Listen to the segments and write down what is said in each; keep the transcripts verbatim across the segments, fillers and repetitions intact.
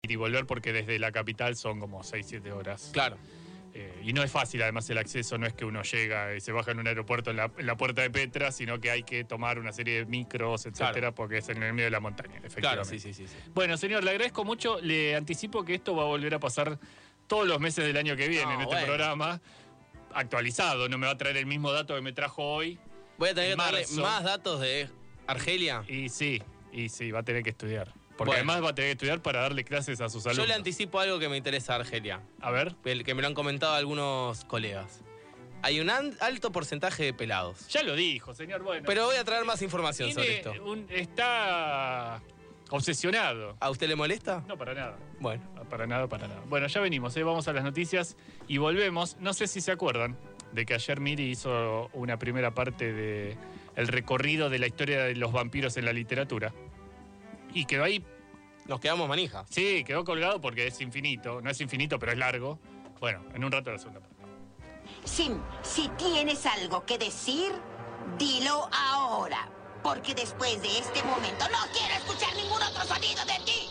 ir y volver porque desde la capital son como seis, siete horas. Claro. Eh, y no es fácil, además, el acceso. No es que uno llega y se baja en un aeropuerto en la, en la puerta de Petra, sino que hay que tomar una serie de micros, etcétera, claro, porque es en el medio de la montaña, efectivamente. Claro, sí, sí, sí, sí. Bueno, señor, le agradezco mucho. Le anticipo que esto va a volver a pasar todos los meses del año que viene no, en este bueno. programa, actualizado. No me va a traer el mismo dato que me trajo hoy. Voy a tener que darle marzo. más datos de Argelia. Y sí, y sí, va a tener que estudiar. Porque Bueno. además va a tener que estudiar para darle clases a sus alumnos. Yo le anticipo algo que me interesa a Argelia. A ver. El que me lo han comentado algunos colegas. Hay un alto porcentaje de pelados. Ya lo dijo, señor. Bueno. Pero voy a traer más información sobre esto. Un, está obsesionado. ¿A usted le molesta? No, para nada. Bueno. Para nada, para nada. Bueno, ya venimos, ¿eh? Vamos a las noticias y volvemos. No sé si se acuerdan de que ayer Miri hizo una primera parte de el recorrido de la historia de los vampiros en la literatura. Y quedó ahí. Nos quedamos manija. Sí, quedó colgado porque es infinito. No es infinito, pero es largo. Bueno, en un rato la segunda parte. Sim, si tienes algo que decir, dilo ahora. Porque después de este momento no quiero escuchar ningún otro sonido de ti.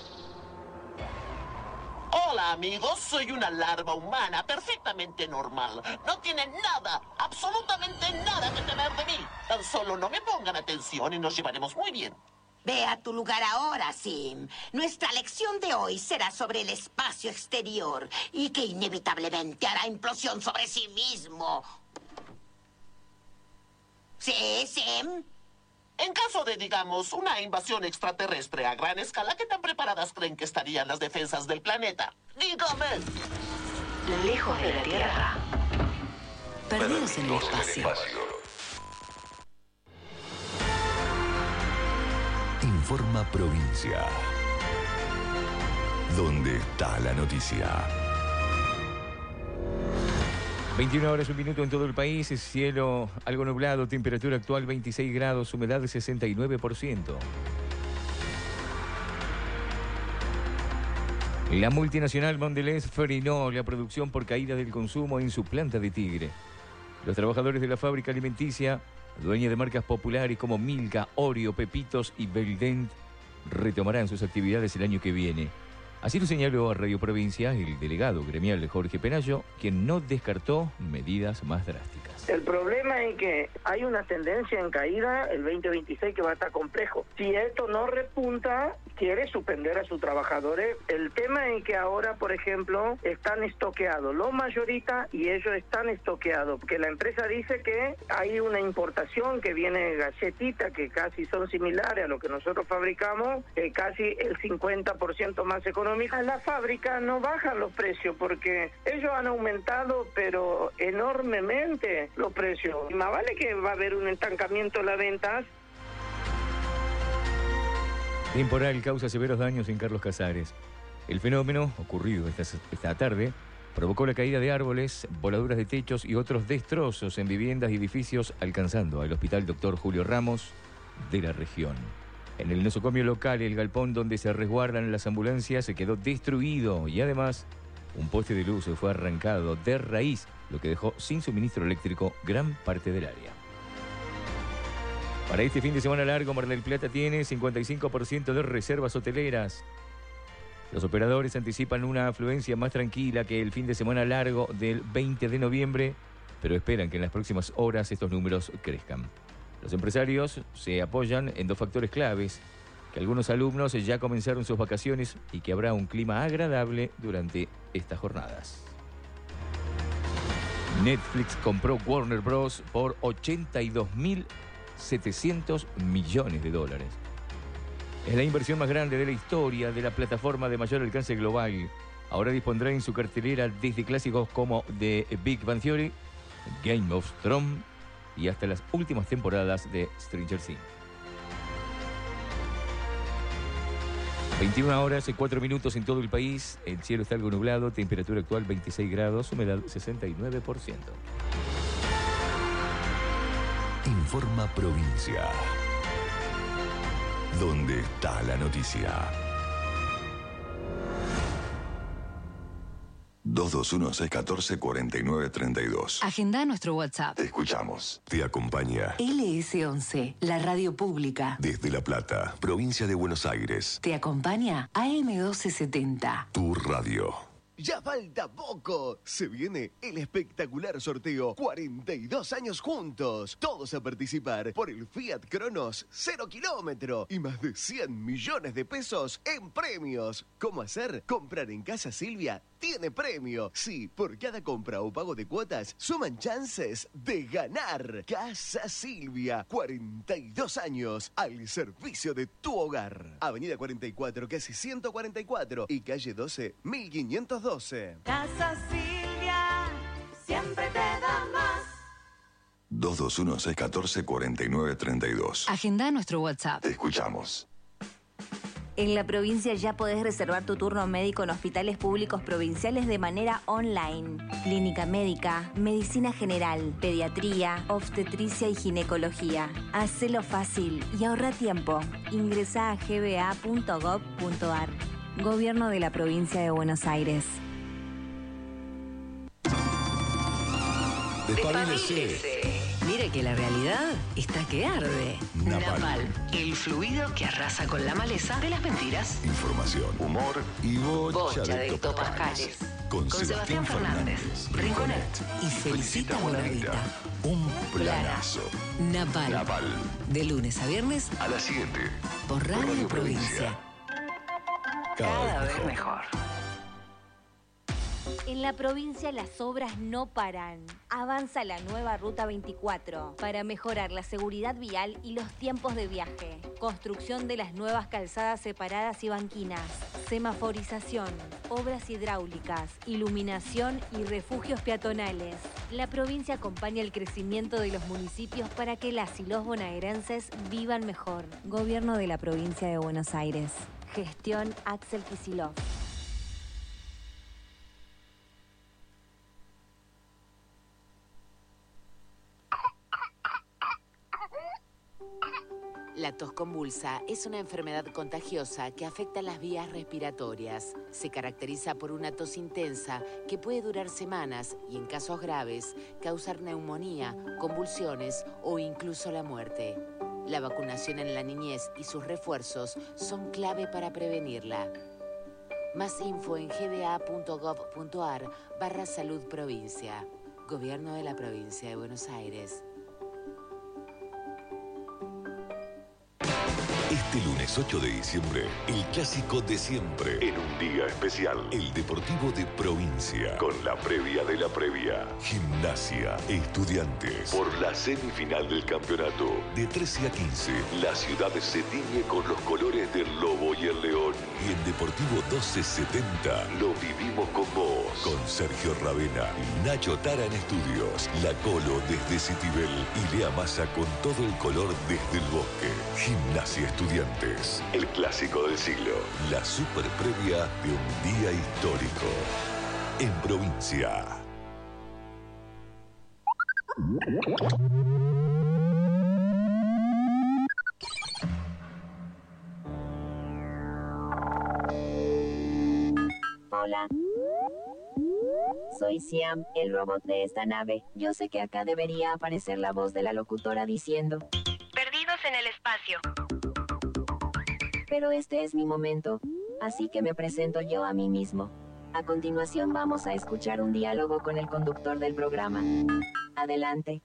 Hola, amigos. Soy una larva humana perfectamente normal. No tienen nada, absolutamente nada que temer de mí. Tan solo no me pongan atención y nos llevaremos muy bien. Ve a tu lugar ahora, Sim. Nuestra lección de hoy será sobre el espacio exterior y que inevitablemente hará implosión sobre sí mismo. ¿Sí, Sim? En caso de, digamos, una invasión extraterrestre a gran escala, ¿qué tan preparadas creen que estarían las defensas del planeta? ¡Dígame! Lejos de la Tierra. Perdidos en el espacio. Informa Provincia. ¿Dónde está la noticia? veintiuna horas, un minuto en todo el país, cielo algo nublado, temperatura actual veintiséis grados, humedad sesenta y nueve por ciento. La multinacional Mondelez frenó la producción por caída del consumo en su planta de Tigre. Los trabajadores de la fábrica alimenticia, dueña de marcas populares como Milka, Oreo, Pepitos y Beldent, retomarán sus actividades el año que viene. Así lo señaló a Radio Provincia el delegado gremial Jorge Penayo, quien no descartó medidas más drásticas. El problema es que hay una tendencia en caída el veinte veintiséis que va a estar complejo. Si esto no repunta, quiere suspender a sus trabajadores. El tema es que ahora, por ejemplo, están estoqueados los mayoristas y ellos están estoqueados, porque la empresa dice que hay una importación que viene galletitas que casi son similares a lo que nosotros fabricamos, eh, casi el cincuenta por ciento más económica. Las fábricas no bajan los precios porque ellos han aumentado, pero enormemente los precios. Y más vale que va a haber un estancamiento en las ventas. Temporal causa severos daños en Carlos Casares. El fenómeno, ocurrido esta, esta tarde, provocó la caída de árboles, voladuras de techos y otros destrozos en viviendas y edificios, alcanzando al Hospital Doctor Julio Ramos de la región. En el nosocomio local, el galpón donde se resguardan las ambulancias se quedó destruido y además un poste de luz fue arrancado de raíz, lo que dejó sin suministro eléctrico gran parte del área. Para este fin de semana largo, Mar del Plata tiene cincuenta y cinco por ciento de reservas hoteleras. Los operadores anticipan una afluencia más tranquila que el fin de semana largo del veinte de noviembre, pero esperan que en las próximas horas estos números crezcan. Los empresarios se apoyan en dos factores claves: que algunos alumnos ya comenzaron sus vacaciones y que habrá un clima agradable durante estas jornadas. Netflix compró Warner Bros. Por ochenta y dos mil setecientos millones de dólares. Es la inversión más grande de la historia de la plataforma de mayor alcance global. Ahora dispondrá en su cartelera desde clásicos como The Big Bang Theory, Game of Thrones y hasta las últimas temporadas de Stranger Things. veintiuna horas y cuatro minutos en todo el país. El cielo está algo nublado, temperatura actual veintiséis grados, humedad sesenta y nueve por ciento. Informa Provincia. ¿Dónde está la noticia? dos dos uno, seis uno cuatro, cuatro nueve tres dos. Agenda nuestro WhatsApp. Te escuchamos. Te acompaña L S once, la radio pública. desde La Plata, provincia de Buenos Aires. Te acompaña A M doce setenta. Tu radio. Ya falta poco. Se viene el espectacular sorteo cuarenta y dos años juntos. Todos a participar por el Fiat Cronos cero kilómetro y más de cien millones de pesos en premios. ¿Cómo hacer? Comprar en Casa Silvia tiene premio. Sí, por cada compra o pago de cuotas suman chances de ganar. Casa Silvia, cuarenta y dos años al servicio de tu hogar. Avenida cuarenta y cuatro, casi ciento cuarenta y cuatro y calle doce, mil quinientos doce. Casa Silvia, siempre te da más. dos dos uno, seis uno cuatro, cuatro nueve tres dos. Agenda nuestro WhatsApp. Te escuchamos. En la provincia ya podés reservar tu turno médico en hospitales públicos provinciales de manera online. Clínica médica, medicina general, pediatría, obstetricia y ginecología. Hacelo fácil y ahorra tiempo. Ingresá a g b a punto gov punto a r. Gobierno de la Provincia de Buenos Aires. Despabilese. Mire que la realidad está que arde. Napal. El fluido que arrasa con la maleza de las mentiras. Información, humor y bocha, Bocha de, de topacales. topacales. Con, Con Sebastián, Sebastián Fernández, Fernández, Rinconet Rinconet y Felicita Bonavita. Un planazo. Napal. Napal. De lunes a viernes A las siete. por Radio, Radio Provincia. Cada, vez mejor. En la provincia las obras no paran. Avanza la nueva Ruta veinticuatro para mejorar la seguridad vial y los tiempos de viaje. Construcción de las nuevas calzadas separadas y banquinas. Semaforización, obras hidráulicas, iluminación y refugios peatonales. La provincia acompaña el crecimiento de los municipios para que las y los bonaerenses vivan mejor. Gobierno de la Provincia de Buenos Aires. Gestión Axel Kicillof. La tos convulsa es una enfermedad contagiosa que afecta las vías respiratorias. Se caracteriza por una tos intensa que puede durar semanas y, en casos graves, causar neumonía, convulsiones o incluso la muerte. La vacunación en la niñez y sus refuerzos son clave para prevenirla. Más info en g b a punto gov punto a r barra salud provincia. Gobierno de la Provincia de Buenos Aires. Este lunes ocho de diciembre, el clásico de siempre. En un día especial, el Deportivo de Provincia. Con la previa de la previa. Gimnasia, Estudiantes. Por la semifinal del campeonato. De trece a quince, la ciudad se tiñe con los colores del lobo y el león. Y en Deportivo doce setenta, lo vivimos con vos. Con Sergio Ravena y Nacho Tara en estudios. La Colo desde Citibel y Lea Massa con todo el color desde el bosque. Gimnasia Estudiantes, el clásico del siglo. La super previa de un día histórico. En provincia. Hola. Soy Siam, el robot de esta nave. Yo sé que acá debería aparecer la voz de la locutora diciendo: Perdidos en el espacio. Pero este es mi momento, así que me presento yo a mí mismo. A continuación vamos a escuchar un diálogo con el conductor del programa. Adelante.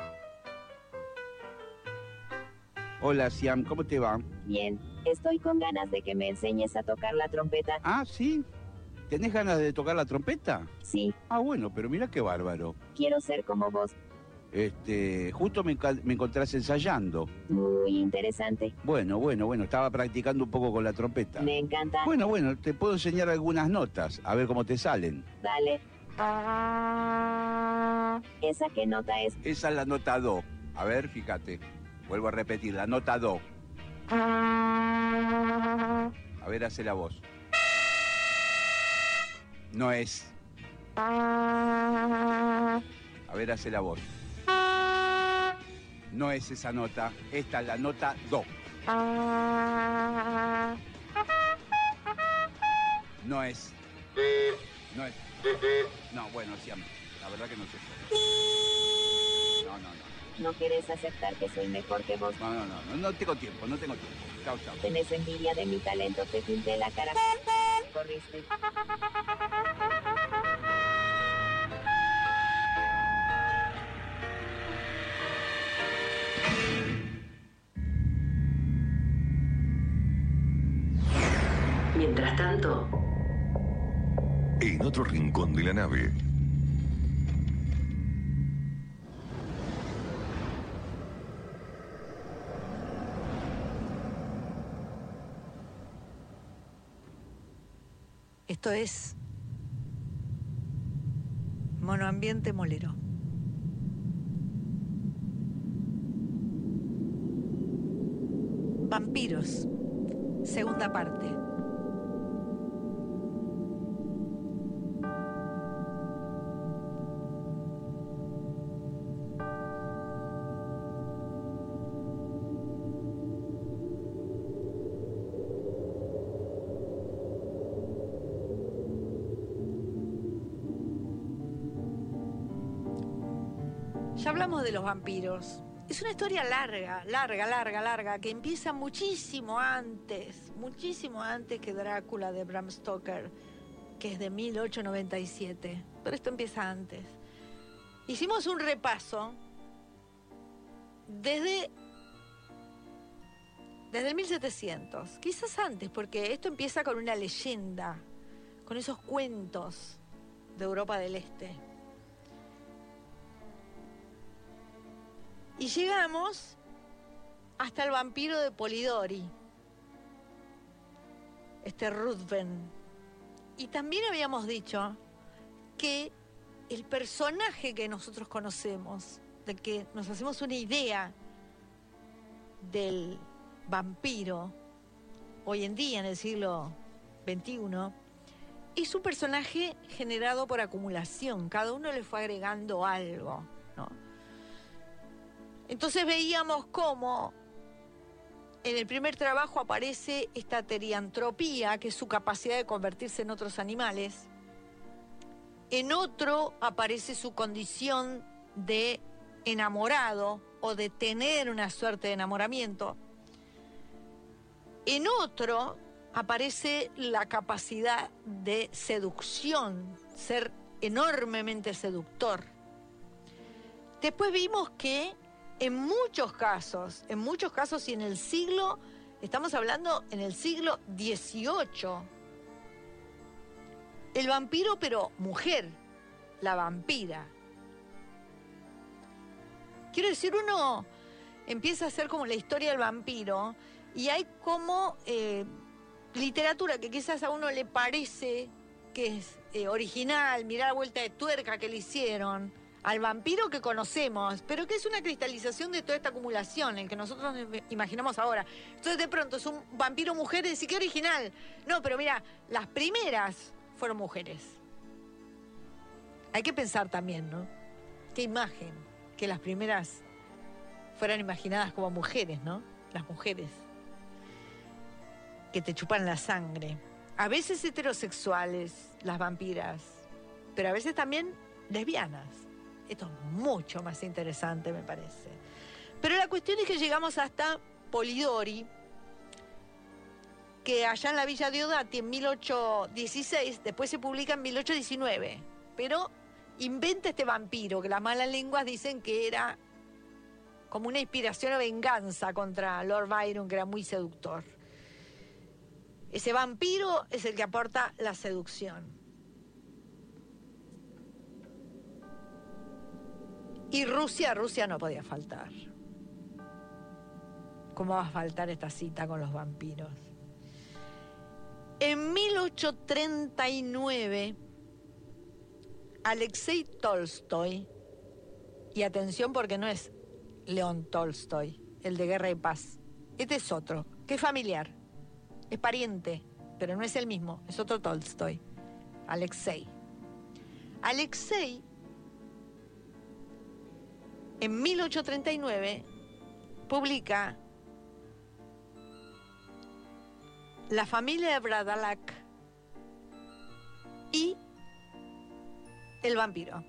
Hola, Siam, ¿cómo te va? Bien, estoy con ganas de que me enseñes a tocar la trompeta. Ah, ¿sí? ¿Tenés ganas de tocar la trompeta? Sí. Ah, bueno, pero mira qué bárbaro. Quiero ser como vos. Este, justo me, me encontrás ensayando. Muy interesante. Bueno, bueno, bueno, estaba practicando un poco con la trompeta. Me encanta. Bueno, bueno, te puedo enseñar algunas notas, a ver cómo te salen. Dale. ¿Esa qué nota es? Esa es la nota do. A ver, fíjate. Vuelvo a repetir, la nota do. A ver, hace la voz. No es. A ver, hace la voz. No es esa nota, esta es la nota do. No es. No es. No, bueno, siempre. La verdad que no sé. No, no, no. ¿No quieres aceptar que soy mejor que vos? No, no, no, no, no tengo tiempo, no tengo tiempo. Chao, chao. Tenés envidia de mi talento, te pinté la cara. Corriste. Mientras tanto, En otro rincón de la nave, esto es Monoambiente Molero. Vampiros, segunda parte. Ya hablamos de los vampiros. Es una historia larga, larga, larga, larga, que empieza muchísimo antes, muchísimo antes que Drácula de Bram Stoker, que es de mil ochocientos noventa y siete. Pero esto empieza antes. Hicimos un repaso desde, desde el mil setecientos, quizás antes, porque esto empieza con una leyenda, con esos cuentos de Europa del Este. Y llegamos hasta el vampiro de Polidori, este Ruthven. Y también habíamos dicho que el personaje que nosotros conocemos, de que nos hacemos una idea del vampiro hoy en día, en el siglo veintiuno, es un personaje generado por acumulación. Cada uno le fue agregando algo, ¿no? Entonces veíamos cómo en el primer trabajo aparece esta teriantropía, que es su capacidad de convertirse en otros animales. En otro aparece su condición de enamorado o de tener una suerte de enamoramiento. En otro aparece la capacidad de seducción, ser enormemente seductor. Después vimos que en muchos casos, en muchos casos y en el siglo, estamos hablando en el siglo dieciocho, el vampiro, pero mujer, la vampira. Quiero decir, uno empieza a hacer como la historia del vampiro y hay como eh, literatura que quizás a uno le parece que es eh, original, mirar la vuelta de tuerca que le hicieron al vampiro que conocemos, pero que es una cristalización de toda esta acumulación, el que nosotros nos imaginamos ahora. Entonces de pronto es un vampiro mujer y decir, qué original. No, pero mira, las primeras fueron mujeres. Hay que pensar también, ¿no? Qué imagen, que las primeras fueran imaginadas como mujeres, ¿no? Las mujeres que te chupan la sangre. A veces heterosexuales, las vampiras, pero a veces también lesbianas. Esto es mucho más interesante, me parece. Pero la cuestión es que llegamos hasta Polidori, que allá en la Villa Diodati en mil ochocientos dieciséis, después se publica en mil ochocientos diecinueve, pero inventa este vampiro, que las malas lenguas dicen que era como una inspiración o venganza contra Lord Byron, que era muy seductor. Ese vampiro es el que aporta la seducción. Y Rusia, Rusia no podía faltar. ¿Cómo va a faltar esta cita con los vampiros? En mil ochocientos treinta y nueve, Alexei Tolstoy, y atención porque no es León Tolstoy, el de Guerra y Paz, este es otro, que es familiar, es pariente, pero no es el mismo, es otro Tolstoy, Alexei. Alexei, en mil ochocientos treinta y nueve, publica La familia de Bradalak y El vampiro.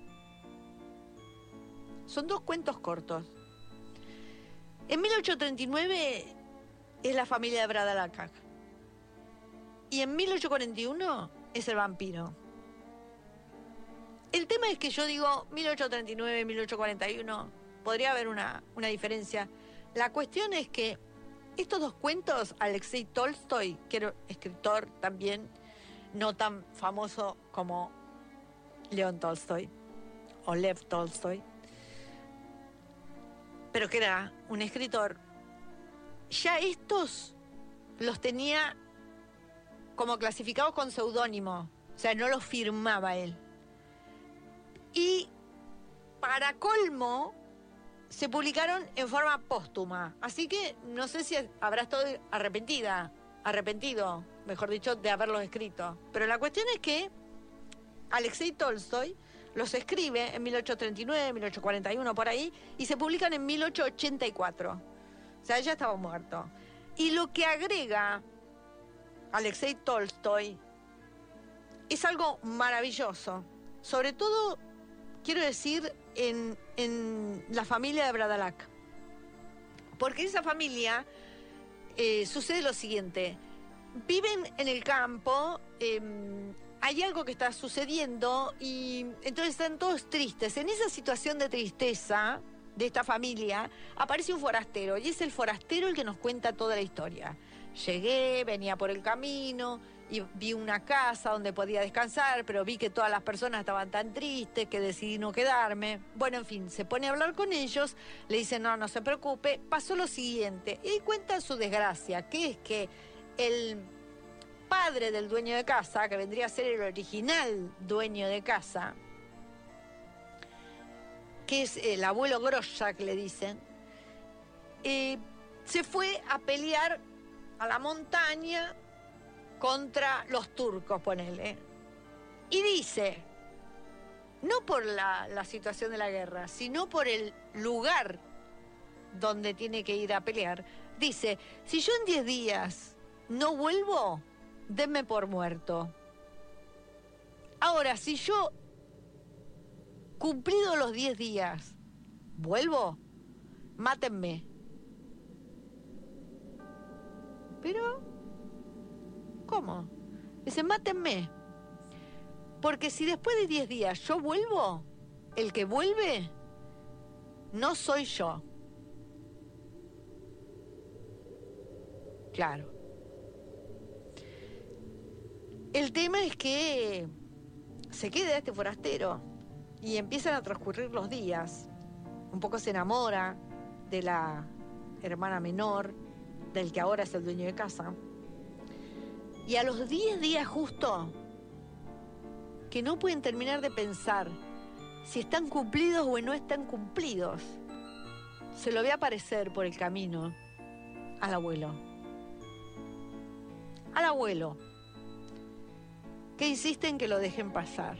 Son dos cuentos cortos. En mil ochocientos treinta y nueve es la familia de Bradalacag. Y en mil ochocientos cuarenta y uno es el vampiro. El tema es que yo digo mil ochocientos treinta y nueve, mil ochocientos cuarenta y uno, podría haber una, una diferencia. La cuestión es que estos dos cuentos, Alexei Tolstoy, que era escritor también, no tan famoso como León Tolstoy, o Lev Tolstoy, pero que era un escritor, ya estos los tenía como clasificados con seudónimo, o sea, no los firmaba él. Y para colmo, se publicaron en forma póstuma, así que no sé si habrá estado arrepentida, arrepentido, mejor dicho, de haberlos escrito. Pero la cuestión es que Alexei Tolstoy los escribe en mil ochocientos treinta y nueve, mil ochocientos cuarenta y uno, por ahí, y se publican en mil ochocientos ochenta y cuatro. O sea, ya estaba muerto. Y lo que agrega Alexei Tolstoy es algo maravilloso. Sobre todo, quiero decir, en, en la familia de Bradalacag. Porque en esa familia eh, sucede lo siguiente. Viven en el campo, eh, hay algo que está sucediendo y entonces están todos tristes. En esa situación de tristeza de esta familia aparece un forastero y es el forastero el que nos cuenta toda la historia. Llegué, venía por el camino y vi una casa donde podía descansar, pero vi que todas las personas estaban tan tristes que decidí no quedarme. Bueno, en fin, se pone a hablar con ellos, le dicen, no, no se preocupe. Pasó lo siguiente, y cuenta su desgracia, que es que el padre del dueño de casa, que vendría a ser el original dueño de casa, que es el abuelo Groshak, le dicen, eh, se fue a pelear a la montaña contra los turcos, ponele. Y dice, no por la, la situación de la guerra, sino por el lugar donde tiene que ir a pelear, dice, si yo en diez días no vuelvo, denme por muerto. Ahora, si yo, cumplido los diez días, vuelvo, mátenme. Pero, ¿cómo? Dice, mátenme. Porque si después de diez días yo vuelvo, el que vuelve no soy yo. Claro. El tema es que se queda este forastero y empiezan a transcurrir los días. Un poco se enamora de la hermana menor, del que ahora es el dueño de casa. Y a los diez días justo, que no pueden terminar de pensar si están cumplidos o no están cumplidos, se lo ve aparecer por el camino al abuelo. Al abuelo, que insiste en que lo dejen pasar.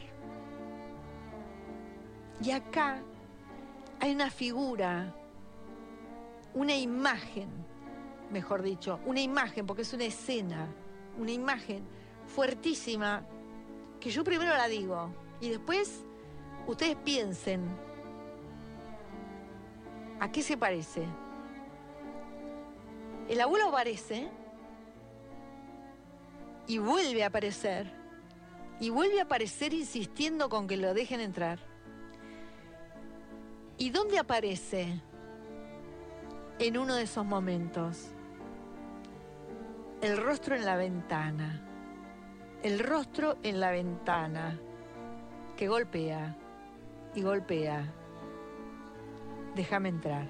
Y acá hay una figura, una imagen, mejor dicho, una imagen, porque es una escena, una imagen fuertísima, que yo primero la digo, y después ustedes piensen, ¿a qué se parece? El abuelo aparece y vuelve a aparecer, y vuelve a aparecer insistiendo con que lo dejen entrar. ¿Y dónde aparece? En uno de esos momentos. El rostro en la ventana. El rostro en la ventana. Que golpea y golpea. Déjame entrar.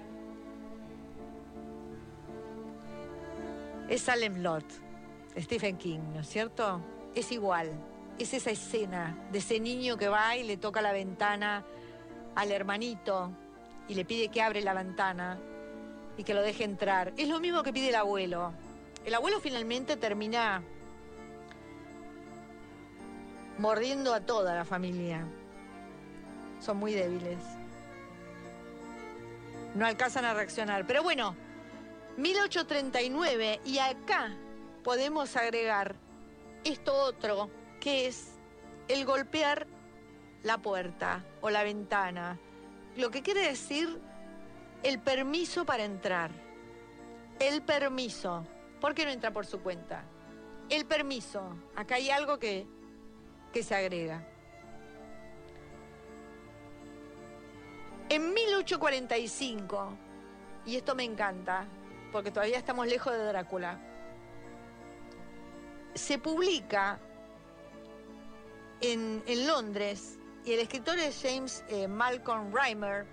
Es Salem Lot, Stephen King, ¿no es cierto? Es igual. Es esa escena de ese niño que va y le toca la ventana al hermanito y le pide que abre la ventana y que lo deje entrar. Es lo mismo que pide el abuelo. El abuelo finalmente termina mordiendo a toda la familia. Son muy débiles. No alcanzan a reaccionar. Pero bueno, mil ochocientos treinta y nueve, y acá podemos agregar esto otro, que es el golpear la puerta o la ventana. Lo que quiere decir el permiso para entrar. El permiso. ¿Por qué no entra por su cuenta? El permiso. Acá hay algo que, que se agrega. En mil ochocientos cuarenta y cinco, y esto me encanta, porque todavía estamos lejos de Drácula, se publica en, en Londres, y el escritor es James eh, Malcolm Rymer,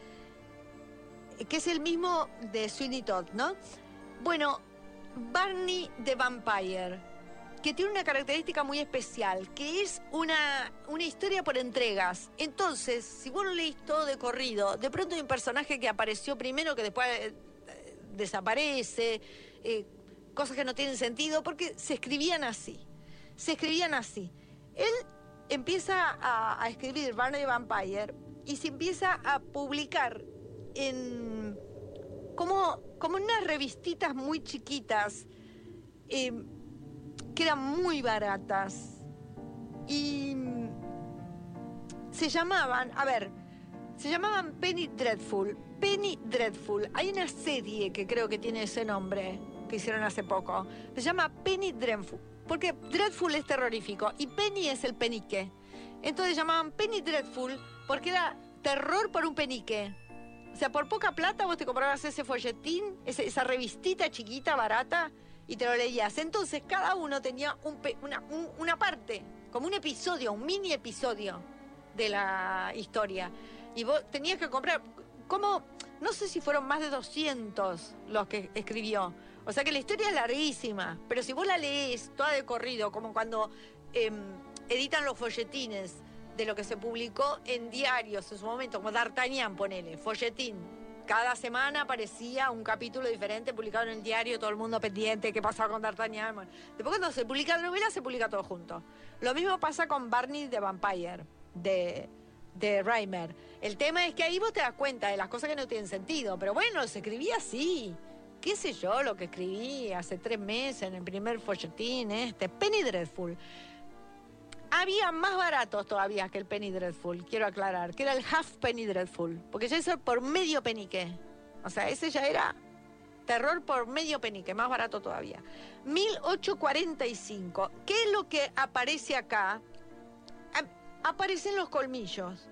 que es el mismo de Sweeney Todd, ¿no? Bueno, Barney the Vampire, que tiene una característica muy especial, que es una, una historia por entregas. Entonces, si vos lo leís todo de corrido, de pronto hay un personaje que apareció primero, que después eh, desaparece, eh, cosas que no tienen sentido, porque se escribían así. Se escribían así. Él empieza a, a escribir Barney the Vampire y se empieza a publicar en como, como en unas revistitas muy chiquitas, eh, que eran muy baratas y se llamaban, a ver, se llamaban Penny Dreadful. Penny Dreadful. Hay una serie que creo que tiene ese nombre, que hicieron hace poco. Se llama Penny Dreadful, porque Dreadful es terrorífico y Penny es el penique. Entonces llamaban Penny Dreadful porque era terror por un penique. O sea, por poca plata vos te comprabas ese folletín, ese, esa revistita chiquita, barata, y te lo leías. Entonces cada uno tenía un pe una, un, una parte, como un episodio, un mini episodio de la historia. Y vos tenías que comprar, como, no sé si fueron más de doscientos los que escribió. O sea que la historia es larguísima, pero si vos la lees toda de corrido, como cuando eh, editan los folletines de lo que se publicó en diarios en su momento, como D'Artagnan, ponele, folletín. Cada semana aparecía un capítulo diferente publicado en el diario, todo el mundo pendiente, qué pasaba con D'Artagnan. Bueno, después cuando se publica la novela, se publica todo junto. Lo mismo pasa con Barney the Vampire, de, de Rymer. El tema es que ahí vos te das cuenta de las cosas que no tienen sentido, pero bueno, se escribía así. Qué sé yo, lo que escribí hace tres meses en el primer folletín, este, Penny Dreadful. Había más baratos todavía que el Penny Dreadful, quiero aclarar, que era el Half Penny Dreadful, porque ya eso por medio penique. O sea, ese ya era terror por medio penique, más barato todavía. mil ochocientos cuarenta y cinco, ¿qué es lo que aparece acá? A- aparecen los colmillos.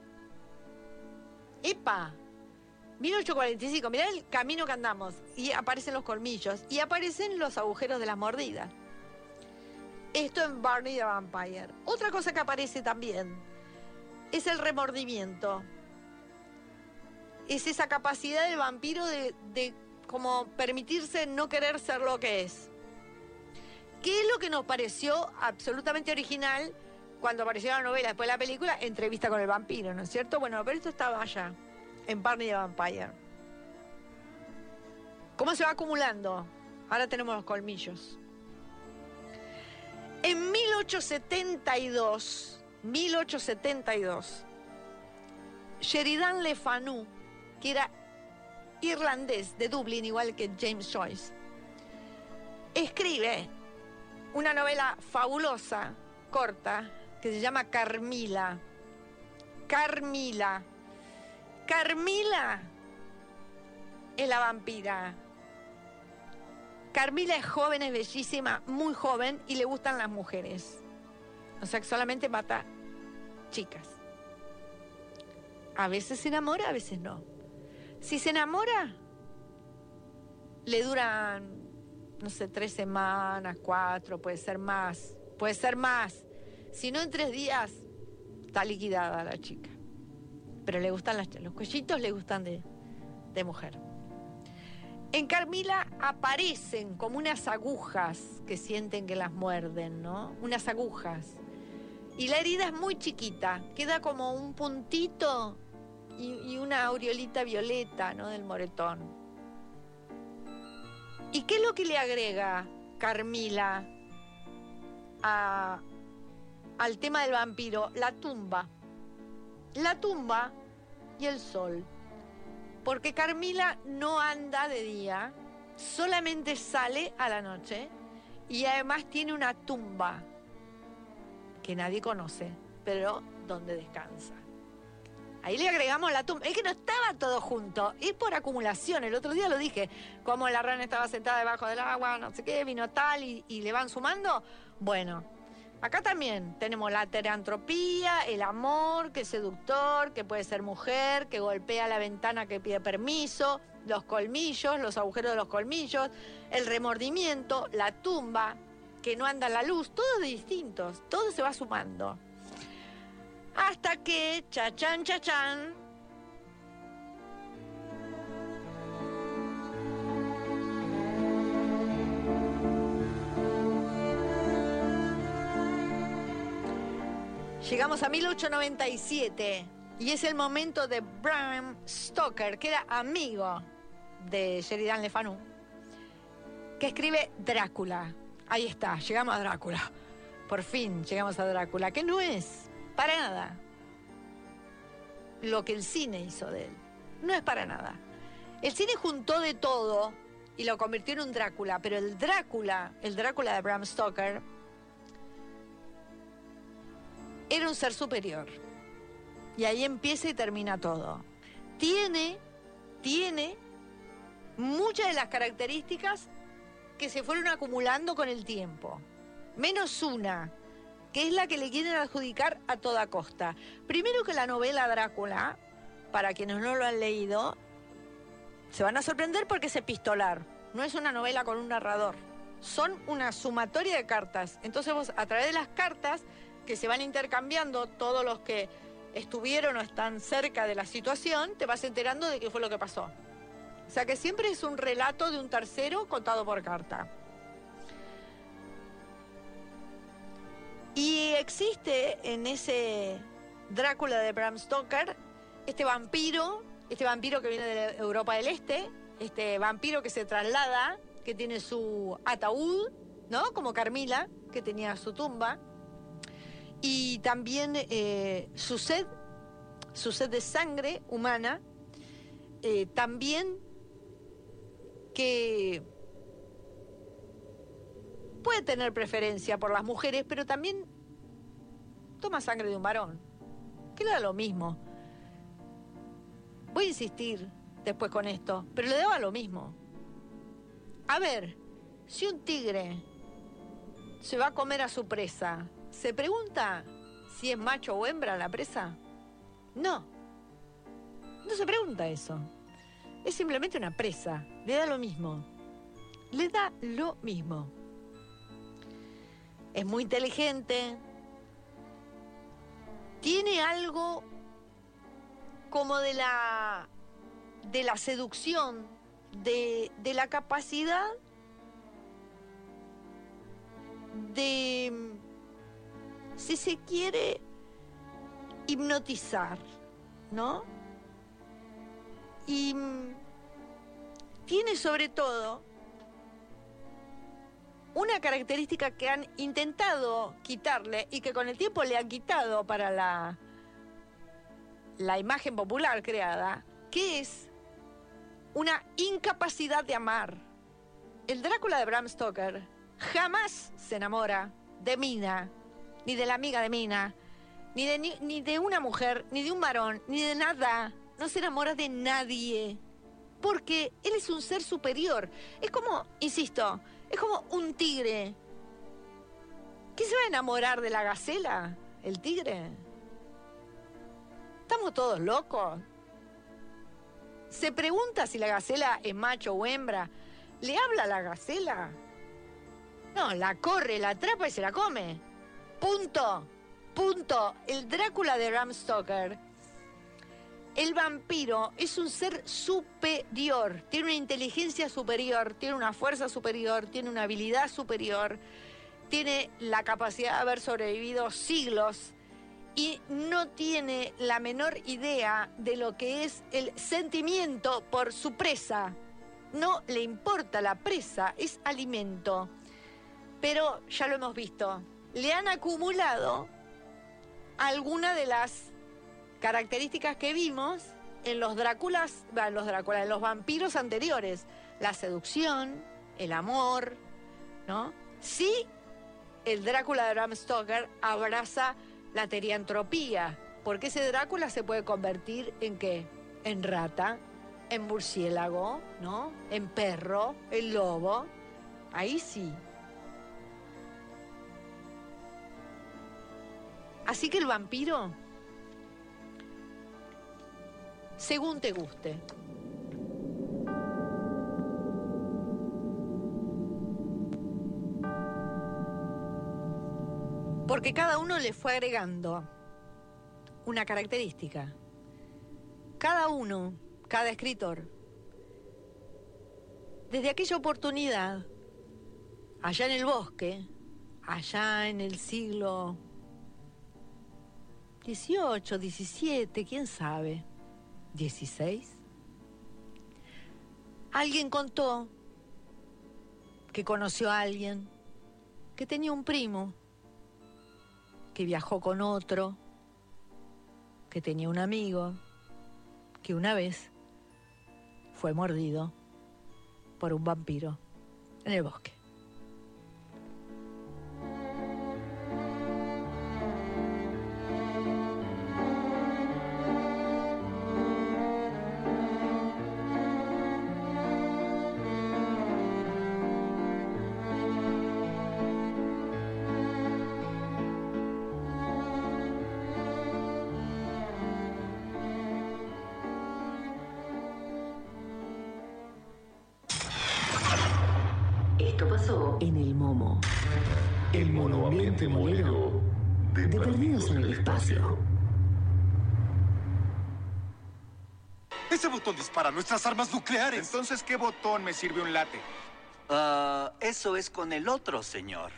¡Epa! mil ochocientos cuarenta y cinco, mirá el camino que andamos, y aparecen los colmillos, y aparecen los agujeros de las mordidas. Esto en Barney the Vampire. Otra cosa que aparece también es el remordimiento. Es esa capacidad del vampiro de, de como permitirse no querer ser lo que es. ¿Qué es lo que nos pareció absolutamente original cuando apareció la novela, después de la película? Entrevista con el vampiro, ¿no es cierto? Bueno, pero esto estaba allá, en Barney the Vampire. ¿Cómo se va acumulando? Ahora tenemos los colmillos. En mil ochocientos setenta y dos, mil ochocientos setenta y dos, Sheridan Le Fanu, que era irlandés de Dublín, igual que James Joyce, escribe una novela fabulosa, corta, que se llama Carmila. Carmila. Carmila es la vampira. Carmila es joven, es bellísima, muy joven, y le gustan las mujeres. O sea, que solamente mata chicas. A veces se enamora, a veces no. Si se enamora, le duran, no sé, tres semanas, cuatro, puede ser más, puede ser más. Si no, en tres días está liquidada la chica. Pero le gustan las, los cuellitos, le gustan de, de mujer. En Carmila aparecen como unas agujas que sienten que las muerden, ¿no? Unas agujas. Y la herida es muy chiquita, queda como un puntito y, y una aureolita violeta, ¿no? Del moretón. ¿Y qué es lo que le agrega Carmila a, al tema del vampiro? La tumba. La tumba y el sol. Porque Carmila no anda de día, solamente sale a la noche y además tiene una tumba que nadie conoce, pero donde descansa. Ahí le agregamos la tumba. Es que no estaba todo junto, es por acumulación. El otro día lo dije, como la rana estaba sentada debajo del agua, no sé qué, vino tal, y, y le van sumando. Bueno, acá también tenemos la terantropía, el amor, que es seductor, que puede ser mujer, que golpea la ventana, que pide permiso, los colmillos, los agujeros de los colmillos, el remordimiento, la tumba, que no anda la luz, todos distintos, todo se va sumando. Hasta que, chachán, chachán, llegamos a mil ochocientos noventa y siete y es el momento de Bram Stoker, que era amigo de Sheridan Le Fanu, que escribe Drácula. Ahí está, llegamos a Drácula. Por fin llegamos a Drácula, que no es para nada lo que el cine hizo de él. No es para nada. El cine juntó de todo y lo convirtió en un Drácula, pero el Drácula, el Drácula de Bram Stoker, era un ser superior. Y ahí empieza y termina todo. Tiene, tiene muchas de las características que se fueron acumulando con el tiempo. Menos una, que es la que le quieren adjudicar a toda costa. Primero, que la novela Drácula, para quienes no lo han leído, se van a sorprender porque es epistolar. No es una novela con un narrador. Son una sumatoria de cartas. Entonces vos, a través de las cartas que se van intercambiando, todos los que estuvieron o están cerca de la situación, te vas enterando de qué fue lo que pasó. O sea que siempre es un relato de un tercero contado por carta. Y existe en ese Drácula de Bram Stoker este vampiro, este vampiro que viene de Europa del Este, este vampiro que se traslada, que tiene su ataúd, ¿no? Como Carmila, que tenía su tumba. Y también eh, su sed, su sed de sangre humana, eh, también que puede tener preferencia por las mujeres, pero también toma sangre de un varón, que le da lo mismo. Voy a insistir después con esto, pero le daba lo mismo. A ver, si un tigre se va a comer a su presa, ¿se pregunta si es macho o hembra la presa? No. No se pregunta eso. Es simplemente una presa. Le da lo mismo. Le da lo mismo. Es muy inteligente. Tiene algo como de la, de la seducción, de, de la capacidad de, si se quiere, hipnotizar, ¿no? Y tiene sobre todo una característica que han intentado quitarle y que con el tiempo le han quitado para la, la imagen popular creada, que es una incapacidad de amar. El Drácula de Bram Stoker jamás se enamora de Mina, ni de la amiga de Mina, ni de, ni, ni de una mujer, ni de un varón, ni de nada. No se enamora de nadie, porque él es un ser superior. Es como, insisto, es como un tigre. ¿Qué se va a enamorar de la gacela? ¿El tigre? ¿Estamos todos locos? Se pregunta si la gacela es macho o hembra. ¿Le habla a la gacela? No, la corre, la atrapa y se la come. Punto. Punto. El Drácula de Bram Stoker, el vampiro, es un ser superior. Tiene una inteligencia superior, tiene una fuerza superior, tiene una habilidad superior, tiene la capacidad de haber sobrevivido siglos y no tiene la menor idea de lo que es el sentimiento por su presa. No le importa la presa, es alimento. Pero ya lo hemos visto, le han acumulado algunas de las características que vimos en los Dráculas, en los Dráculas, en los vampiros anteriores. La seducción, el amor, ¿no? Sí, el Drácula de Bram Stoker abraza la teriantropía, porque ese Drácula se puede convertir en ¿qué? En rata, en murciélago, ¿no? En perro, en lobo. Ahí sí. Así que el vampiro, según te guste. Porque cada uno le fue agregando una característica. Cada uno, cada escritor, desde aquella oportunidad, allá en el bosque, allá en el siglo dieciocho, diecisiete, quién sabe, dieciséis, alguien contó que conoció a alguien que tenía un primo que viajó con otro, que tenía un amigo, que una vez fue mordido por un vampiro en el bosque. Esto pasó en el Momo. El monoambiente molero de, de Perdidos en el Espacio. Ese botón dispara nuestras armas nucleares. Entonces, ¿qué botón me sirve un late? Ah, eso es con el otro, señor.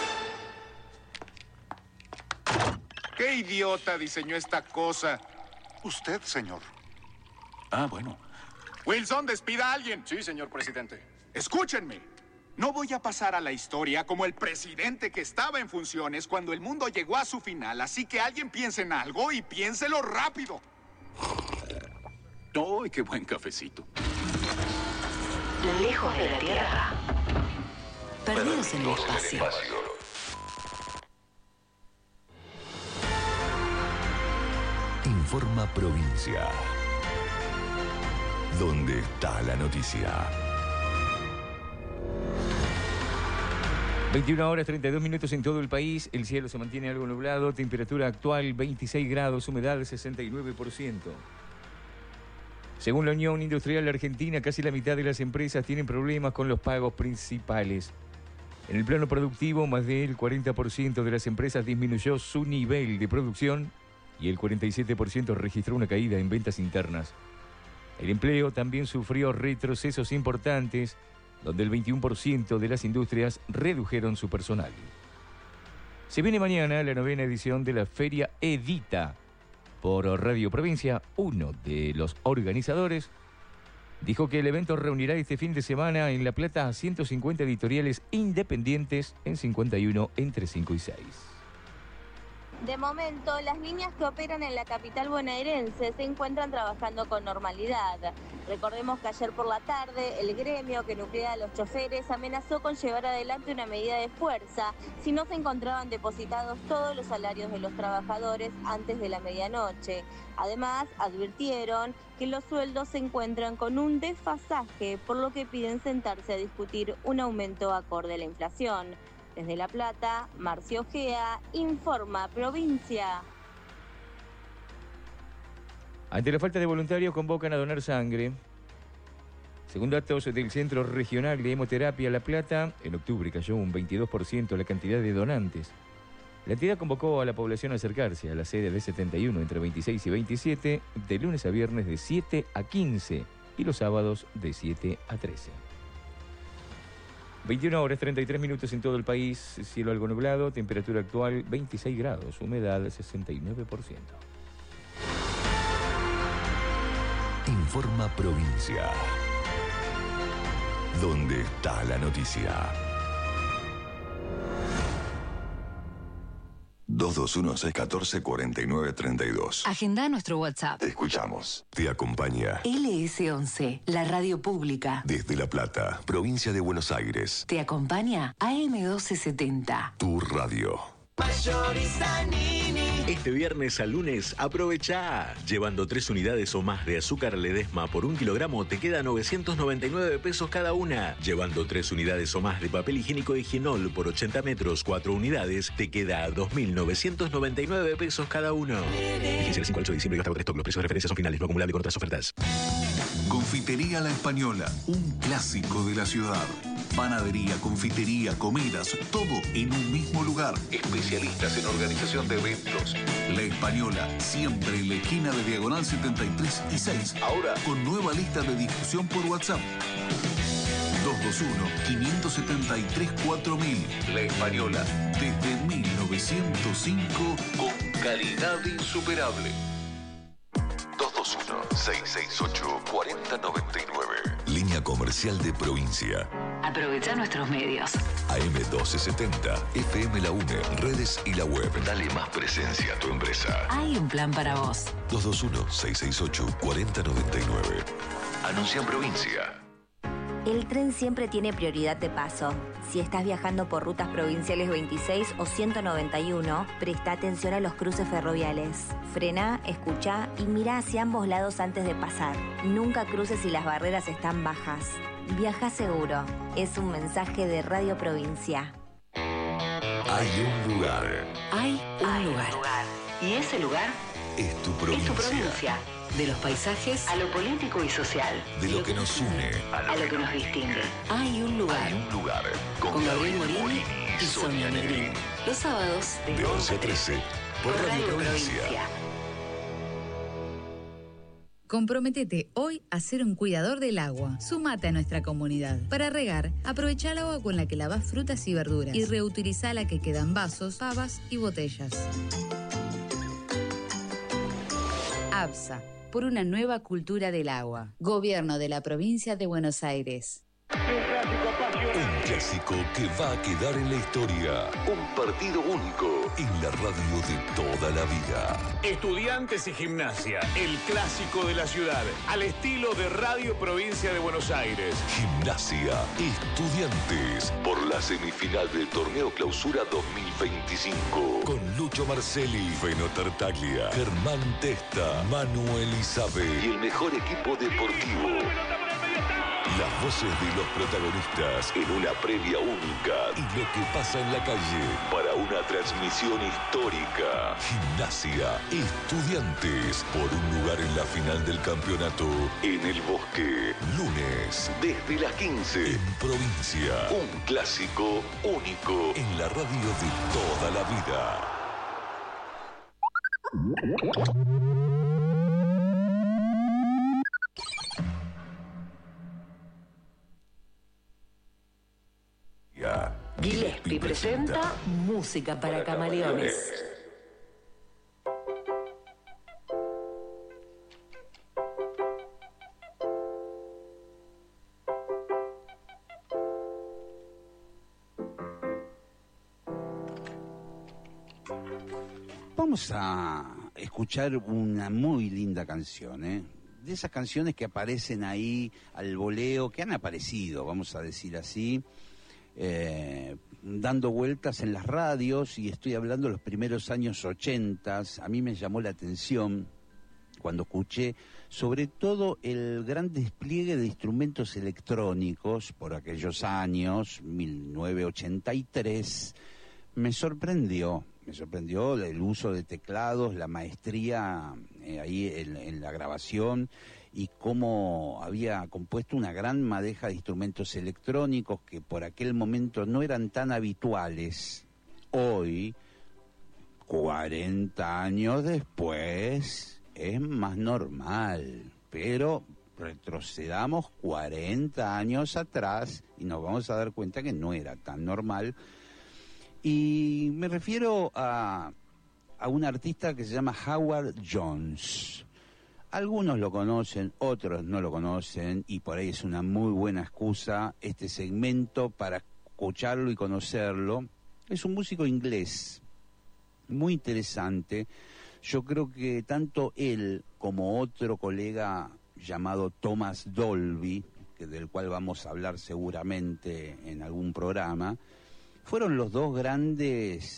¿Qué idiota diseñó esta cosa? Usted, señor. Ah, bueno. Wilson, despida a alguien. Sí, señor presidente. Escúchenme. No voy a pasar a la historia como el presidente que estaba en funciones cuando el mundo llegó a su final, así que alguien piense en algo y piénselo rápido. ¡Ay, qué buen cafecito! Lejos de la Tierra. Perdidos en el espacio. Informa Provincia. ¿Dónde está la noticia? veintiuna horas treinta y dos minutos en todo el país. El cielo se mantiene algo nublado. Temperatura actual veintiséis grados. Humedad sesenta y nueve por ciento. Según la Unión Industrial Argentina, casi la mitad de las empresas tienen problemas con los pagos principales. En el plano productivo, más del cuarenta por ciento de las empresas disminuyó su nivel de producción y el cuarenta y siete por ciento registró una caída en ventas internas. El empleo también sufrió retrocesos importantes, donde el veintiuno por ciento de las industrias redujeron su personal. Se viene mañana la novena edición de la Feria Edita. Por Radio Provincia, uno de los organizadores dijo que el evento reunirá este fin de semana en La Plata a ciento cincuenta editoriales independientes en cincuenta y uno entre cinco y seis. De momento, las líneas que operan en la capital bonaerense se encuentran trabajando con normalidad. Recordemos que ayer por la tarde, el gremio que nuclea a los choferes amenazó con llevar adelante una medida de fuerza si no se encontraban depositados todos los salarios de los trabajadores antes de la medianoche. Además, advirtieron que los sueldos se encuentran con un desfasaje, por lo que piden sentarse a discutir un aumento acorde a la inflación. Desde La Plata, Marcio Ojea, Informa Provincia. Ante la falta de voluntarios, convocan a donar sangre. Según datos del Centro Regional de Hemoterapia La Plata, en octubre cayó un veintidós por ciento la cantidad de donantes. La entidad convocó a la población a acercarse a la sede de setenta y uno entre veintiséis y veintisiete, de lunes a viernes de siete a quince y los sábados de siete a trece. veintiuna horas treinta y tres minutos en todo el país, cielo algo nublado, temperatura actual veintiséis grados, humedad sesenta y nueve por ciento. Informa Provincia. ¿Dónde está la noticia? dos dos uno seis uno cuatro cuatro nueve tres dos. Agenda nuestro WhatsApp. Te escuchamos. Te acompaña L S once, la radio pública. desde La Plata, provincia de Buenos Aires. Te acompaña A M doce setenta. Tu radio. Mayorista Nini. Este viernes al lunes aprovecha. Llevando tres unidades o más de azúcar Ledesma por un kilogramo te queda novecientos noventa y nueve pesos cada una. Llevando tres unidades o más de papel higiénico Higienol por ochenta metros, cuatro unidades, te queda dos mil novecientos noventa y nueve pesos cada uno. Vigencia del cinco al ocho de diciembre y hasta agotar stock. Los precios de referencia son finales, no acumulable con otras ofertas. Confitería La Española, un clásico de la ciudad. Panadería, confitería, comidas, todo en un mismo lugar. Especialistas en organización de eventos. La Española, siempre en la esquina de Diagonal setenta y tres y seis. Ahora con nueva lista de difusión por WhatsApp. dos dos uno, cinco siete tres, cuatro mil. La Española, desde mil novecientos cinco, con calidad insuperable. dos dos uno, seis seis ocho, cuatro cero nueve nueve. Línea comercial de provincia. Aprovecha nuestros medios. A M doce setenta, F M La UNE, redes y la web. Dale más presencia a tu empresa. Hay un plan para vos. dos dos uno, seis seis ocho, cuatro cero nueve nueve. Anuncia en provincia. El tren siempre tiene prioridad de paso. Si estás viajando por rutas provinciales veintiséis o ciento noventa y uno, presta atención a los cruces ferroviales. Frena, escucha y mira hacia ambos lados antes de pasar. Nunca cruces si las barreras están bajas. Viaja seguro. Es un mensaje de Radio Provincia. Hay un lugar. Hay un lugar. Y ese lugar Es tu provincia. es tu provincia. De los paisajes a lo político y social. De lo que nos une A lo que nos distingue. Hay un lugar. Hay un lugar. Con, Con Gabriel Gabriel Morini Morini y Sonia Negrín. Los sábados De once a trece por Radio Provincia. Comprométete hoy a ser un cuidador del agua. Súmate a nuestra comunidad. Para regar, aprovecha el agua con la que lavas frutas y verduras y reutiliza la que queda en vasos, pavas y botellas. ABSA, por una nueva cultura del agua. Gobierno de la Provincia de Buenos Aires. Un clásico que va a quedar en la historia. Un partido único en la radio de toda la vida. Estudiantes y Gimnasia, el clásico de la ciudad, al estilo de Radio Provincia de Buenos Aires. Gimnasia, Estudiantes, por la semifinal del Torneo Clausura dos mil veinticinco. Con Lucho Marcelli, Feno Tartaglia, Germán Testa, Manuel Isabe y el mejor equipo deportivo. Las voces de los protagonistas en una previa única y lo que pasa en la calle para una transmisión histórica. Gimnasia, Estudiantes, por un lugar en la final del campeonato en el Bosque. Lunes, desde las quince, en Provincia. Un clásico único en la radio de toda la vida. Gillespie presenta Música para Camaleones. Vamos a escuchar una muy linda canción, ¿eh? De esas canciones que aparecen ahí al voleo, que han aparecido, vamos a decir así, eh, dando vueltas en las radios, y estoy hablando de los primeros años ochentas. A mí me llamó la atención cuando escuché sobre todo el gran despliegue de instrumentos electrónicos por aquellos años, mil novecientos ochenta y tres. Me sorprendió, me sorprendió el uso de teclados, la maestría eh, ahí en, en la grabación, y cómo había compuesto una gran madeja de instrumentos electrónicos que por aquel momento no eran tan habituales. Hoy, cuarenta años después, es más normal, pero retrocedamos cuarenta años atrás y nos vamos a dar cuenta que no era tan normal. Y me refiero a, a un artista que se llama Howard Jones. Algunos lo conocen, otros no lo conocen, y por ahí es una muy buena excusa este segmento para escucharlo y conocerlo. Es un músico inglés, muy interesante. Yo creo que tanto él como otro colega llamado Thomas Dolby, que del cual vamos a hablar seguramente en algún programa, fueron los dos grandes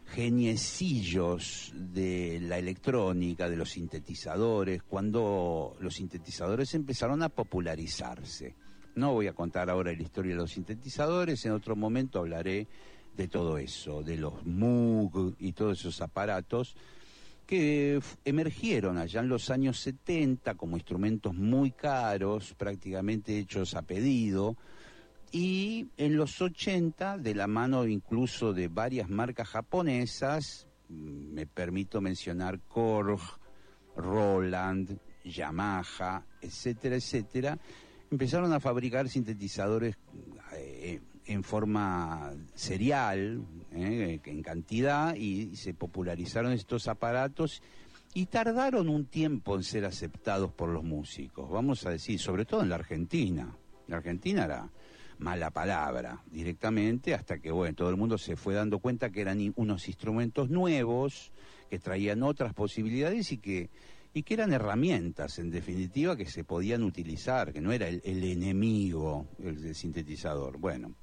geniecillos de la electrónica, de los sintetizadores, cuando los sintetizadores empezaron a popularizarse. No voy a contar ahora la historia de los sintetizadores, en otro momento hablaré de todo eso, de los Moog y todos esos aparatos que emergieron allá en los años setenta como instrumentos muy caros, prácticamente hechos a pedido, y en los ochenta, de la mano incluso de varias marcas japonesas, me permito mencionar Korg, Roland, Yamaha, etcétera, etcétera, empezaron a fabricar sintetizadores eh, en forma serial, eh, en cantidad, y se popularizaron estos aparatos y tardaron un tiempo en ser aceptados por los músicos, vamos a decir, sobre todo en la Argentina. La Argentina era mala palabra directamente, hasta que bueno, todo el mundo se fue dando cuenta que eran unos instrumentos nuevos, que traían otras posibilidades y que y que eran herramientas, en definitiva, que se podían utilizar, que no era el, el enemigo, el, el sintetizador. Bueno,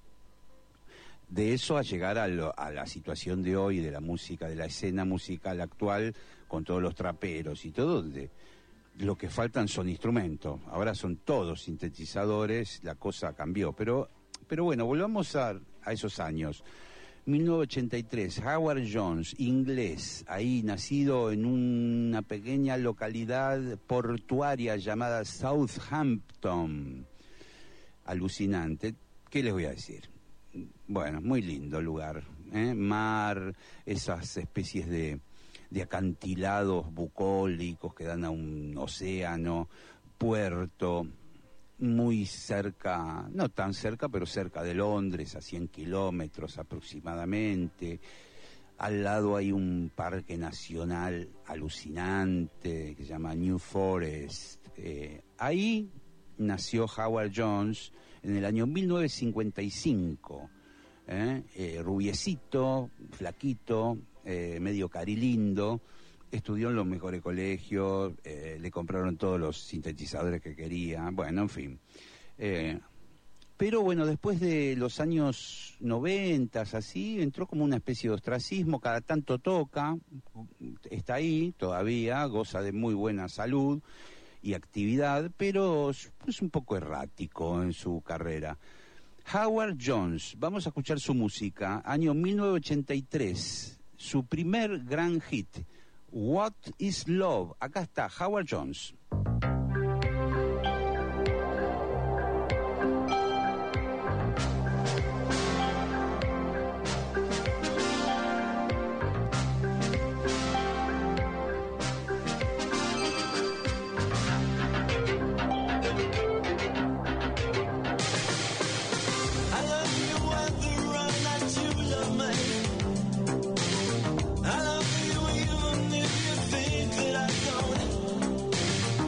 de eso a llegar a, lo, a la situación de hoy, de la música, de la escena musical actual, con todos los traperos y todo, de, lo que faltan son instrumentos. Ahora son todos sintetizadores, la cosa cambió. Pero, pero bueno, volvamos a, a esos años. mil novecientos ochenta y tres, Howard Jones, inglés, ahí nacido en una pequeña localidad portuaria llamada Southampton. Alucinante. ¿Qué les voy a decir? Bueno, muy lindo lugar, ¿eh? Mar, esas especies de, de acantilados bucólicos que dan a un océano, puerto, muy cerca, no tan cerca, pero cerca de Londres, a cien kilómetros aproximadamente. Al lado hay un parque nacional alucinante que se llama New Forest. Eh, ahí nació Howard Jones en el año mil novecientos cincuenta y cinco. Eh, eh, rubiecito, flaquito, eh, medio carilindo. Estudió en los mejores colegios, eh, le compraron todos los sintetizadores que quería, bueno, en fin. Eh, pero bueno, después de los años noventas, así, entró como una especie de ostracismo, cada tanto toca, está ahí todavía, goza de muy buena salud y actividad, pero es un poco errático en su carrera. Howard Jones, vamos a escuchar su música, año mil novecientos ochenta y tres, su primer gran hit, What is Love? Acá está Howard Jones. I love you even if you think that I don't.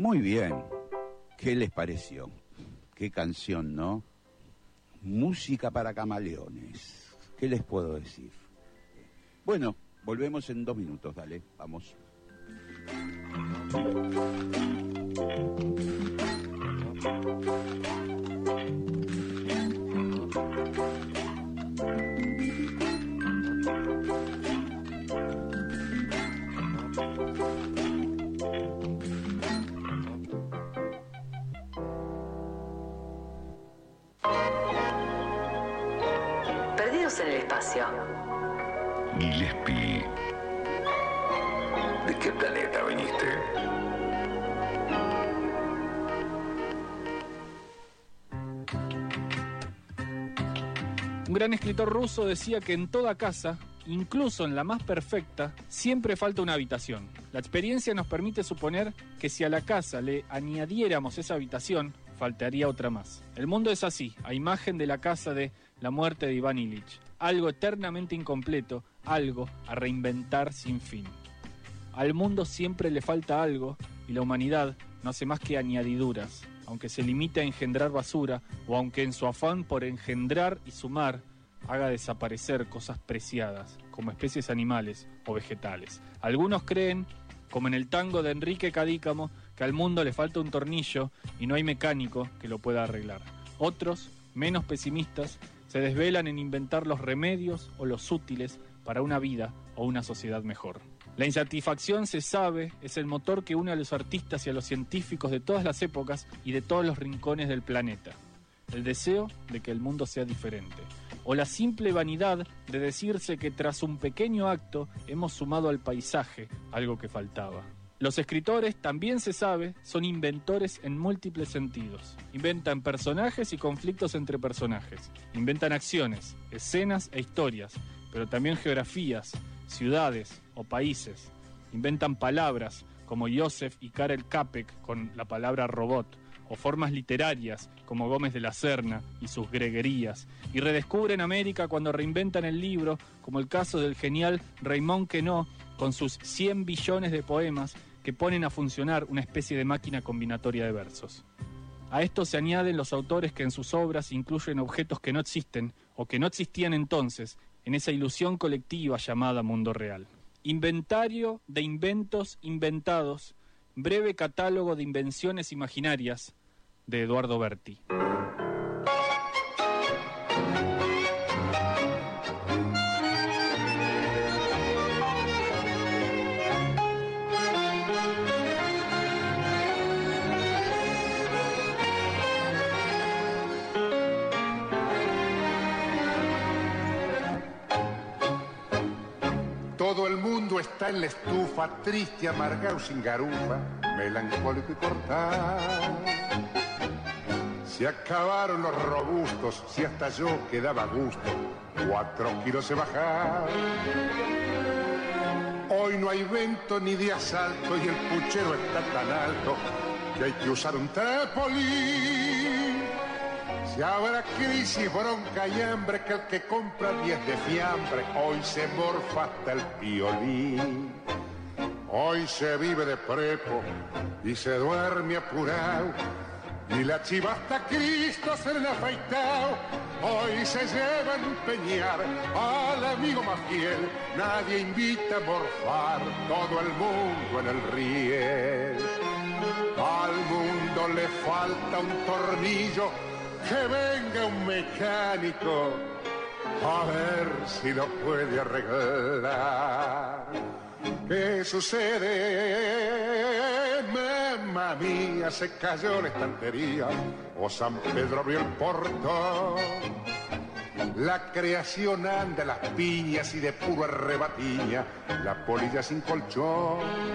Muy bien. ¿Qué les pareció? Qué canción, ¿no? Música para camaleones. ¿Qué les puedo decir? Bueno, volvemos en dos minutos, dale, vamos. Perdidos en el espacio. Gillespie. ¿De qué planeta viniste? Un gran escritor ruso decía que en toda casa, incluso en la más perfecta, siempre falta una habitación. La experiencia nos permite suponer que si a la casa le añadiéramos esa habitación, faltaría otra más. El mundo es así, a imagen de la casa de La muerte de Iván Ilich. Algo eternamente incompleto, algo a reinventar sin fin. Al mundo siempre le falta algo y la humanidad no hace más que añadiduras, aunque se limite a engendrar basura o aunque en su afán por engendrar y sumar haga desaparecer cosas preciadas, como especies animales o vegetales. Algunos creen, como en el tango de Enrique Cadícamo, que al mundo le falta un tornillo y no hay mecánico que lo pueda arreglar. Otros, menos pesimistas, se desvelan en inventar los remedios o los útiles para una vida o una sociedad mejor. La insatisfacción, se sabe, es el motor que une a los artistas y a los científicos de todas las épocas y de todos los rincones del planeta. El deseo de que el mundo sea diferente. O la simple vanidad de decirse que tras un pequeño acto hemos sumado al paisaje algo que faltaba. Los escritores, también se sabe, son inventores en múltiples sentidos. Inventan personajes y conflictos entre personajes. Inventan acciones, escenas e historias, pero también geografías, ciudades o países. Inventan palabras, como Joseph y Karel Capek con la palabra robot, o formas literarias, como Gómez de la Serna y sus greguerías. Y redescubren América cuando reinventan el libro, como el caso del genial Raymond Queneau, con sus cien billones de poemas, que ponen a funcionar una especie de máquina combinatoria de versos. A esto se añaden los autores que en sus obras incluyen objetos que no existen o que no existían entonces en esa ilusión colectiva llamada mundo real. Inventario de inventos inventados, breve catálogo de invenciones imaginarias, de Eduardo Berti. Todo el mundo está en la estufa, triste, amargado, sin garufa, melancólico y cortado. Se acabaron los robustos, si hasta yo quedaba a gusto, cuatro kilos he bajado. Hoy no hay vento ni de asalto y el puchero está tan alto que hay que usar un trapolín. Si habrá crisis, bronca y hambre, que el que compra diez de fiambre hoy se morfa hasta el piolín. Hoy se vive de prepo y se duerme apurado, y la chiva hasta Cristo se le ha afeitado. Hoy se lleva a empeñar al amigo más fiel, nadie invita a morfar, todo el mundo en el riel. Al mundo le falta un tornillo, que venga un mecánico a ver si lo puede arreglar. ¿Qué sucede? Mamma mía, se cayó la estantería o San Pedro abrió el portón. La creación anda a las piñas y de puro arrebatiña la polilla sin colchón.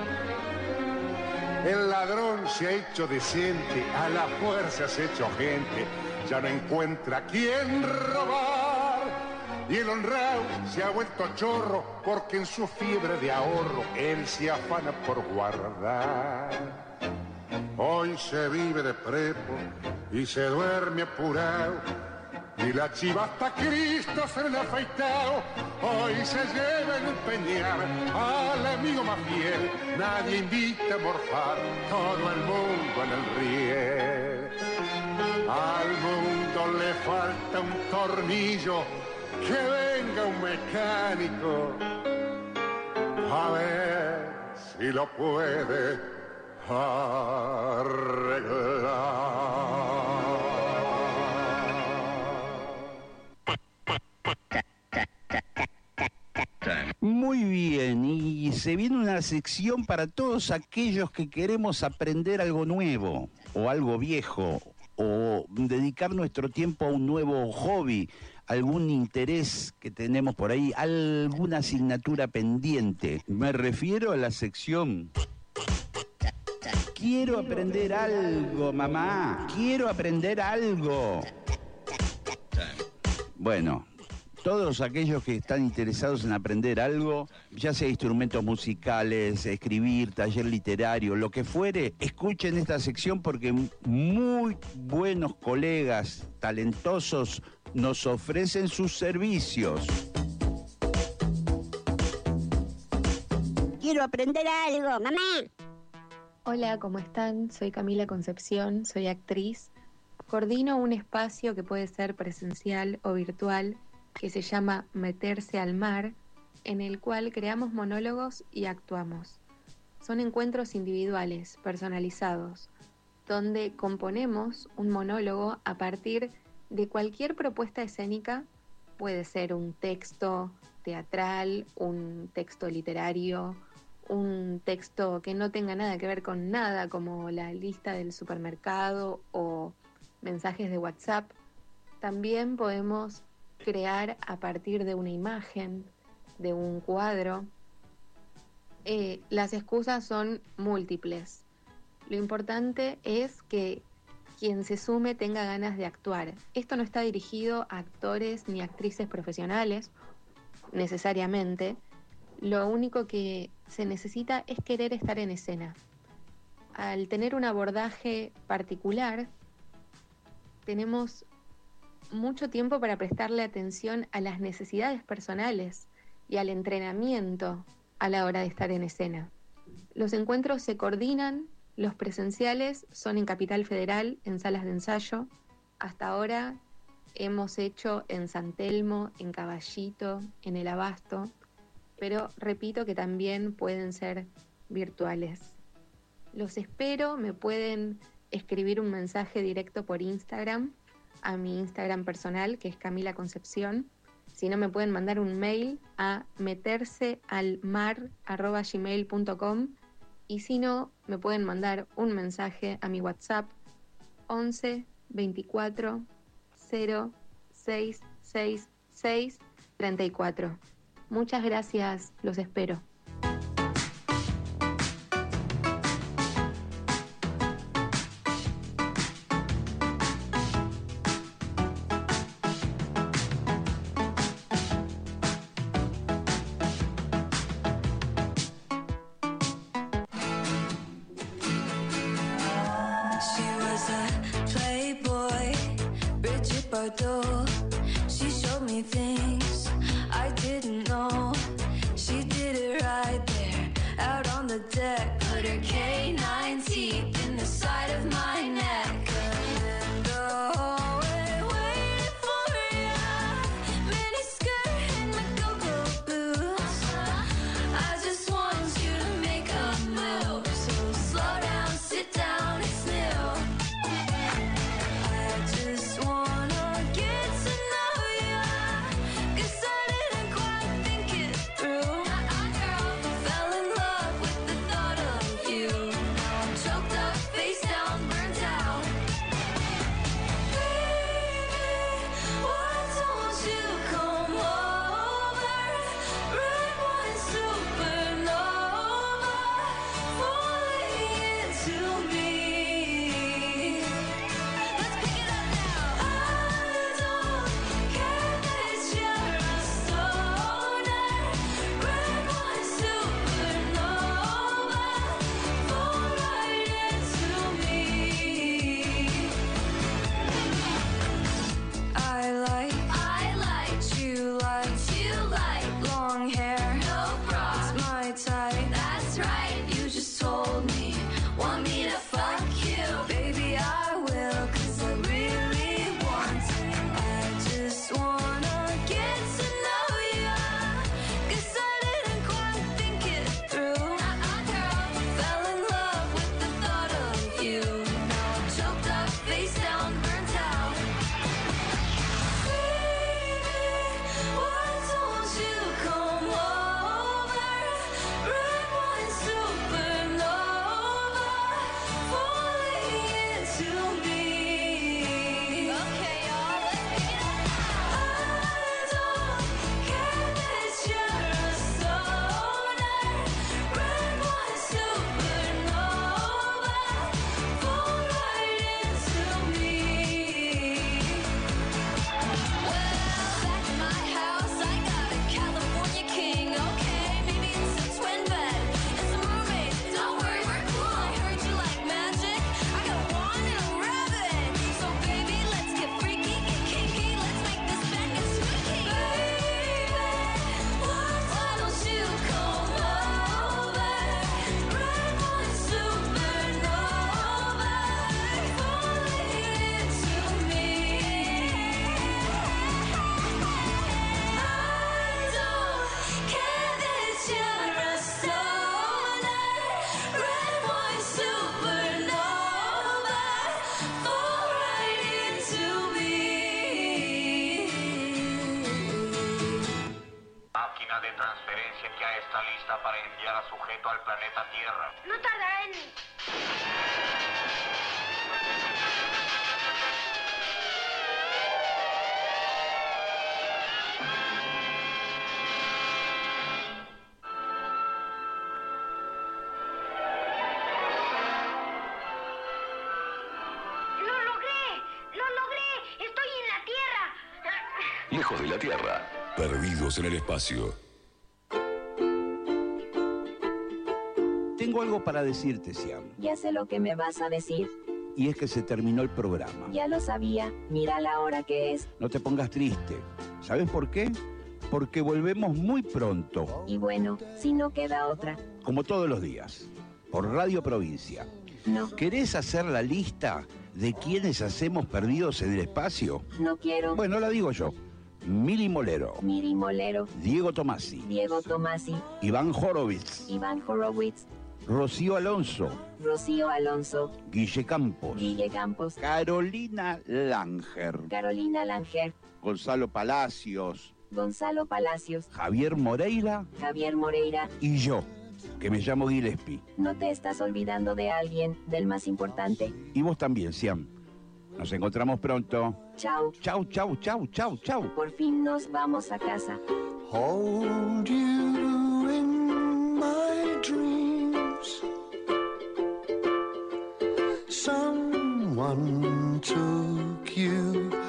El ladrón se ha hecho decente, a la fuerza se ha hecho gente, ya no encuentra a quién robar. Y el honrado se ha vuelto chorro porque en su fiebre de ahorro él se afana por guardar. Hoy se vive de prepo y se duerme apurado, Y la chiva hasta Cristo se le ha afeitado, hoy se lleva en empeñar al amigo más fiel. Nadie invita a morfar, todo el mundo en el riel. Al mundo le falta un tornillo, que venga un mecánico a ver si lo puede arreglar. Muy bien, y se viene una sección para todos aquellos que queremos aprender algo nuevo o algo viejo o dedicar nuestro tiempo a un nuevo hobby, algún interés que tenemos por ahí, alguna asignatura pendiente. Me refiero a la sección Quiero aprender algo, mamá. Quiero aprender algo. Bueno, todos aquellos que están interesados en aprender algo, ya sea instrumentos musicales, escribir, taller literario, lo que fuere, escuchen esta sección porque muy buenos colegas talentosos nos ofrecen sus servicios. Quiero aprender algo, mamá. Hola, ¿cómo están? Soy Camila Concepción, soy actriz. Coordino un espacio que puede ser presencial o virtual, que se llama Meterse al Mar, en el cual creamos monólogos y actuamos. Son encuentros individuales, personalizados, donde componemos un monólogo a partir de cualquier propuesta escénica. Puede ser un texto teatral, un texto literario, un texto que no tenga nada que ver con nada, como la lista del supermercado o mensajes de WhatsApp. También podemos crear a partir de una imagen, de un cuadro. Eh, las excusas son múltiples. Lo importante es que quien se sume tenga ganas de actuar. Esto no está dirigido a actores ni actrices profesionales, necesariamente. Lo único que se necesita es querer estar en escena. Al tener un abordaje particular, tenemos mucho tiempo para prestarle atención a las necesidades personales y al entrenamiento a la hora de estar en escena. Los encuentros se coordinan, los presenciales son en Capital Federal, en salas de ensayo. Hasta ahora hemos hecho en San Telmo, en Caballito, en El Abasto, pero repito que también pueden ser virtuales. Los espero, me pueden escribir un mensaje directo por Instagram, a mi Instagram personal, que es Camila Concepción. Si no, me pueden mandar un mail a metersealmar arroba gmail punto com, y si no, me pueden mandar un mensaje a mi WhatsApp once veinticuatro cero seis seis seis treinta y cuatro. Muchas gracias, los espero. She showed me things I didn't know. She did it right there out on the deck. Put her canine teeth in the side of my neck. And the hallway waiting for ya. Mini skirt and my go-go boots. I just want you to make a move. So slow down, sit down, it's new. I just wanna get to know ya. de transferencia que ya está lista para enviar a sujeto al planeta Tierra. No tardará en... Lejos de la Tierra, perdidos en el espacio. Tengo algo para decirte, Siam. Ya sé lo que me vas a decir. Y es que se terminó el programa. Ya lo sabía. Mira la hora que es. No te pongas triste. ¿Sabes por qué? Porque volvemos muy pronto. Y bueno, si no queda otra. Como todos los días. Por Radio Provincia. No. ¿Querés hacer la lista de quienes hacemos Perdidos en el Espacio? No quiero. Bueno, la digo yo. Mili Molero. Miri Molero. Diego Tomasi. Diego Tomasi. Iván Horowitz. Iván Horowitz. Rocío Alonso. Rocío Alonso. Guille Campos. Guille Campos. Carolina Langer. Carolina Langer. Gonzalo Palacios. Gonzalo Palacios. Javier Moreira. Javier Moreira. Y yo, que me llamo Gillespie. No te estás olvidando de alguien, del más importante. Y vos también, Siam. Nos encontramos pronto. Chau. Chau, chau, chau, chau, chau. Por fin nos vamos a casa. Hold you in my dreams. Someone took you